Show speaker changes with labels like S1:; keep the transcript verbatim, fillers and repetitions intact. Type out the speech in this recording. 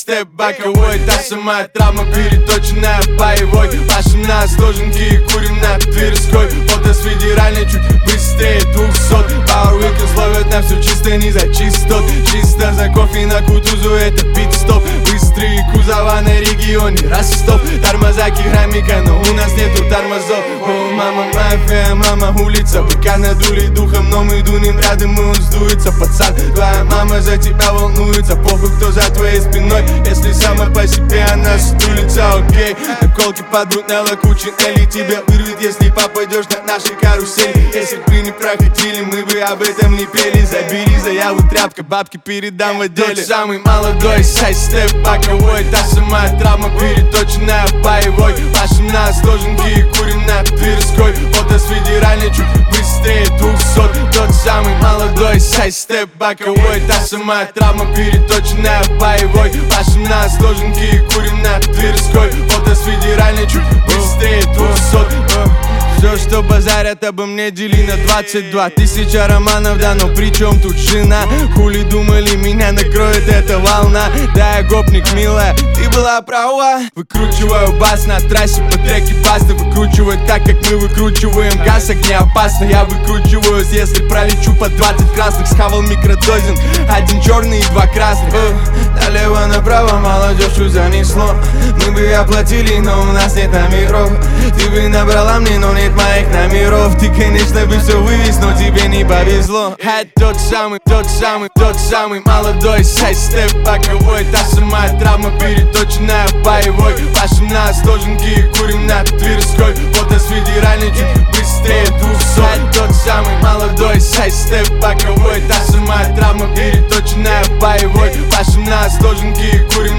S1: сайдстеп боковой. Та самая травма, переточенная боевой. Пашем на сложенки и курим на Тверской. Фото с федеральной чуть быстрее двухсот. Power Weekends ловят на все чисто, не за чистот. Чисто за кофе на Кутузу, это пит-стоп. Быстрые кузова на регионе Ростов. Тормоза керамика, но у нас нету тормозов. О, мама мафия, мама улица. Быка надули духом, но мы дунем рядом, и он сдуется. Пацан, твоя мама за тебя волнуется. Похуй, кто за твоей спиной, если сама по себе она стулится, окей. Наколки падут на лакучий Элли. Тебя вырвет, если попадешь на наши карусели. Если бы не проходили, мы бы об этом не пели. Забери заяву, тряпка, бабки передам в отделе. Тот самый молодой сайдстеп боковой. Та самая травма, переточенная боевой. Пашем на сложенки и курим на Тверской. Фото с федеральной чуть быстрее двухсот. Тот самый молодой сайдстеп боковой. Та самая травма, переточенная боевой. Пашем на сложенки и курим на Тверской. Фото с федеральной чуть быстрее двухсот. Все, что базарят обо мне, дели на двадцать два. Тысяча романов, да, но при чем тут жена? Хули думали, меня накроет эта волна? Да, я гопник, милая, ты была права. Выкручиваю бас на трассе по треке пасты. Выкручиваю так, как мы выкручиваем газ. Не опасно, я выкручиваюсь, если пролечу по двадцать красных. Схавал микродозинг, один черный и два красных. Налево направо молодежь занесло. Мы бы оплатили, но у нас нет номеров. Ты бы набрала мне, но нет моих номеров. Ты, конечно, бы все вывез, но тебе не повезло. Это тот самый, тот самый, тот самый молодой сайдстеп боковой. Та самая травма, переточенная боевой. Пашем на сложенки и курим на Тверской. Фото с федеральной чуть быстрее двухсот. Это тот самый молодой сайдстеп боковой. Та самая травма, переточенная боевой. Пашем на сложенки и курим